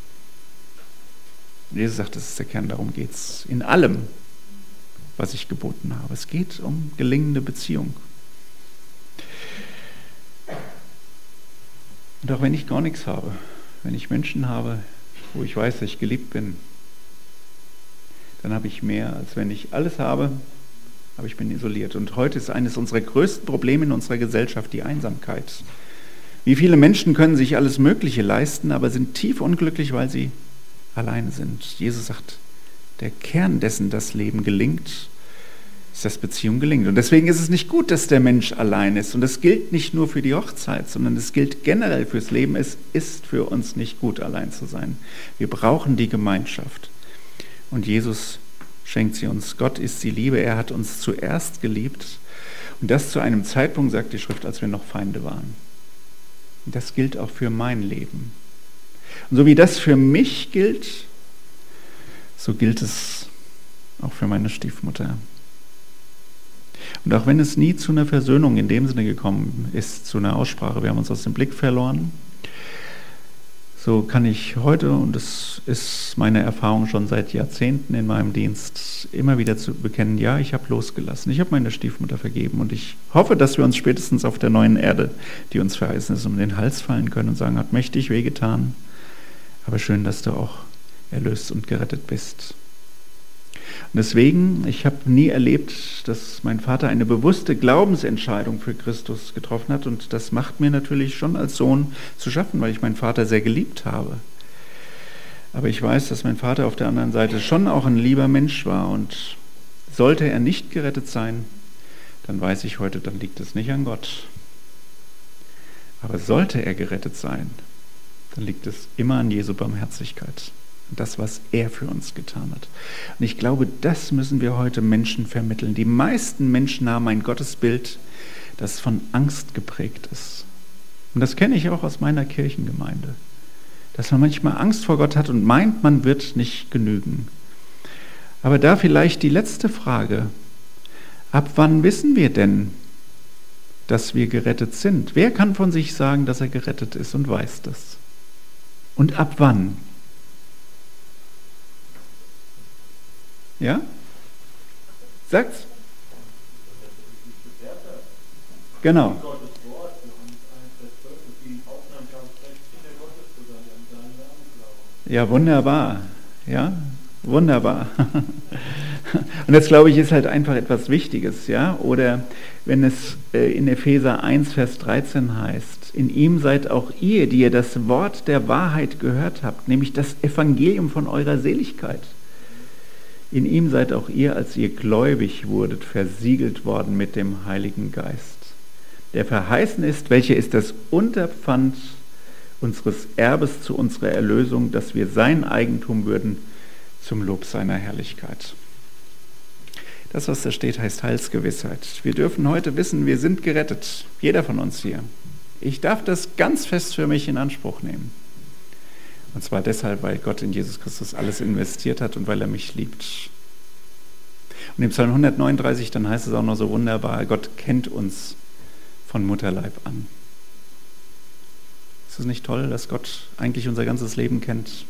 Jesus sagt, das ist der Kern, darum geht es. In allem, was ich geboten habe. Es geht um gelingende Beziehung. Und auch wenn ich gar nichts habe, wenn ich Menschen habe, wo ich weiß, dass ich geliebt bin, dann habe ich mehr, als wenn ich alles habe, aber ich bin isoliert. Und heute ist eines unserer größten Probleme in unserer Gesellschaft die Einsamkeit. Wie viele Menschen können sich alles Mögliche leisten, aber sind tief unglücklich, weil sie alleine sind. Jesus sagt, der Kern dessen, das Leben gelingt, ist, dass Beziehung gelingt. Und deswegen ist es nicht gut, dass der Mensch allein ist. Und das gilt nicht nur für die Hochzeit, sondern es gilt generell fürs Leben. Es ist für uns nicht gut, allein zu sein. Wir brauchen die Gemeinschaft. Und Jesus schenkt sie uns. Gott ist die Liebe. Er hat uns zuerst geliebt. Und das zu einem Zeitpunkt, sagt die Schrift, als wir noch Feinde waren. Und das gilt auch für mein Leben. Und so wie das für mich gilt, so gilt es auch für meine Stiefmutter. Und auch wenn es nie zu einer Versöhnung in dem Sinne gekommen ist, zu einer Aussprache, wir haben uns aus dem Blick verloren, so kann ich heute, und das ist meine Erfahrung schon seit Jahrzehnten in meinem Dienst, immer wieder zu bekennen, ja, ich habe losgelassen, ich habe meine Stiefmutter vergeben und ich hoffe, dass wir uns spätestens auf der neuen Erde, die uns verheißen ist, um den Hals fallen können und sagen, hat mächtig wehgetan, aber schön, dass du auch erlöst und gerettet bist. Und deswegen, ich habe nie erlebt, dass mein Vater eine bewusste Glaubensentscheidung für Christus getroffen hat. Und das macht mir natürlich schon als Sohn zu schaffen, weil ich meinen Vater sehr geliebt habe. Aber ich weiß, dass mein Vater auf der anderen Seite schon auch ein lieber Mensch war. Und sollte er nicht gerettet sein, dann weiß ich heute, dann liegt es nicht an Gott. Aber sollte er gerettet sein, dann liegt es immer an Jesu Barmherzigkeit. Und das, was er für uns getan hat. Und ich glaube, das müssen wir heute Menschen vermitteln. Die meisten Menschen haben ein Gottesbild, das von Angst geprägt ist. Und das kenne ich auch aus meiner Kirchengemeinde. Dass man manchmal Angst vor Gott hat und meint, man wird nicht genügen. Aber da vielleicht die letzte Frage. Ab wann wissen wir denn, dass wir gerettet sind? Wer kann von sich sagen, dass er gerettet ist und weiß das? Und ab wann? Ja? Sagt's? Genau. Ja, wunderbar. Ja, wunderbar. Und das, glaube ich, ist halt einfach etwas Wichtiges, ja? Oder wenn es in Epheser eins, Vers dreizehn heißt, in ihm seid auch ihr, die ihr das Wort der Wahrheit gehört habt, nämlich das Evangelium von eurer Seligkeit. In ihm seid auch ihr, als ihr gläubig wurdet, versiegelt worden mit dem Heiligen Geist, der verheißen ist, welcher ist das Unterpfand unseres Erbes zu unserer Erlösung, dass wir sein Eigentum würden zum Lob seiner Herrlichkeit. Das, was da steht, heißt Heilsgewissheit. Wir dürfen heute wissen, wir sind gerettet, jeder von uns hier. Ich darf das ganz fest für mich in Anspruch nehmen. Und zwar deshalb, weil Gott in Jesus Christus alles investiert hat und weil er mich liebt. Und im Psalm hundertneununddreißig, dann heißt es auch noch so wunderbar, Gott kennt uns von Mutterleib an. Ist es nicht toll, dass Gott eigentlich unser ganzes Leben kennt?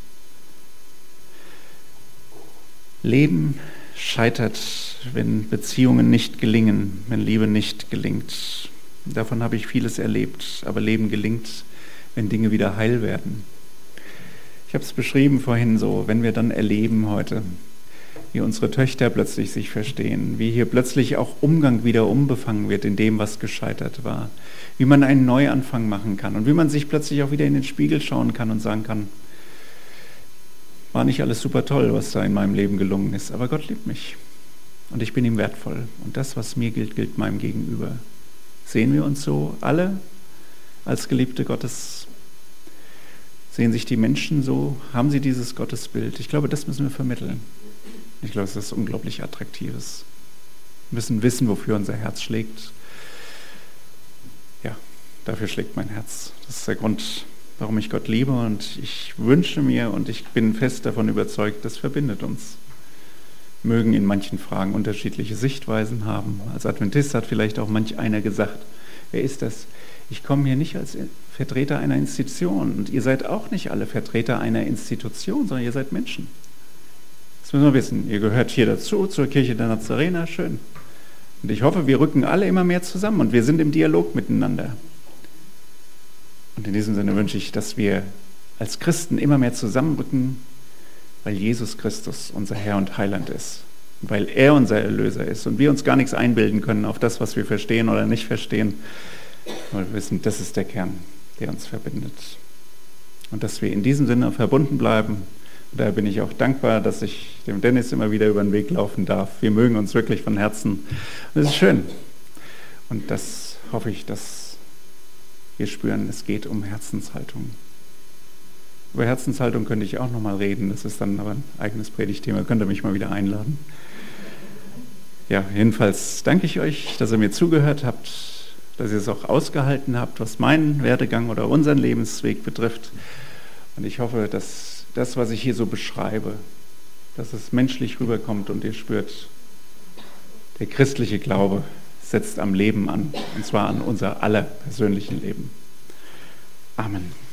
Leben scheitert, wenn Beziehungen nicht gelingen, wenn Liebe nicht gelingt. Davon habe ich vieles erlebt, aber Leben gelingt, wenn Dinge wieder heil werden. Ich habe es beschrieben vorhin so, wenn wir dann erleben heute, wie unsere Töchter plötzlich sich verstehen, wie hier plötzlich auch Umgang wieder unbefangen wird in dem, was gescheitert war, wie man einen Neuanfang machen kann und wie man sich plötzlich auch wieder in den Spiegel schauen kann und sagen kann, war nicht alles super toll, was da in meinem Leben gelungen ist, aber Gott liebt mich und ich bin ihm wertvoll und das, was mir gilt, gilt meinem Gegenüber. Sehen wir uns so alle als Geliebte Gottes? Sehen sich die Menschen so? Haben sie dieses Gottesbild? Ich glaube, das müssen wir vermitteln. Ich glaube, das ist unglaublich Attraktives. Wir müssen wissen, wofür unser Herz schlägt. Ja, dafür schlägt mein Herz. Das ist der Grund, warum ich Gott liebe und ich wünsche mir und ich bin fest davon überzeugt, das verbindet uns. Mögen in manchen Fragen unterschiedliche Sichtweisen haben. Als Adventist hat vielleicht auch manch einer gesagt, wer ist das? Ich komme hier nicht als Vertreter einer Institution und ihr seid auch nicht alle Vertreter einer Institution, sondern ihr seid Menschen. Das müssen wir wissen. Ihr gehört hier dazu, zur Kirche der Nazarener, schön. Und ich hoffe, wir rücken alle immer mehr zusammen und wir sind im Dialog miteinander. Und in diesem Sinne wünsche ich, dass wir als Christen immer mehr zusammenrücken, weil Jesus Christus unser Herr und Heiland ist. Weil er unser Erlöser ist und wir uns gar nichts einbilden können auf das, was wir verstehen oder nicht verstehen. Weil wir wissen, das ist der Kern, der uns verbindet. Und dass wir in diesem Sinne verbunden bleiben. Und daher bin ich auch dankbar, dass ich dem Dennis immer wieder über den Weg laufen darf. Wir mögen uns wirklich von Herzen. Und das ist schön. Und das hoffe ich, dass wir spüren, es geht um Herzenshaltung. Über Herzenshaltung könnte ich auch nochmal reden. Das ist dann aber ein eigenes Predigtthema. Könnt ihr mich mal wieder einladen. Ja, jedenfalls danke ich euch, dass ihr mir zugehört habt, dass ihr es auch ausgehalten habt, was meinen Werdegang oder unseren Lebensweg betrifft. Und ich hoffe, dass das, was ich hier so beschreibe, dass es menschlich rüberkommt und ihr spürt, der christliche Glaube setzt am Leben an, und zwar an unser aller persönlichen Leben. Amen.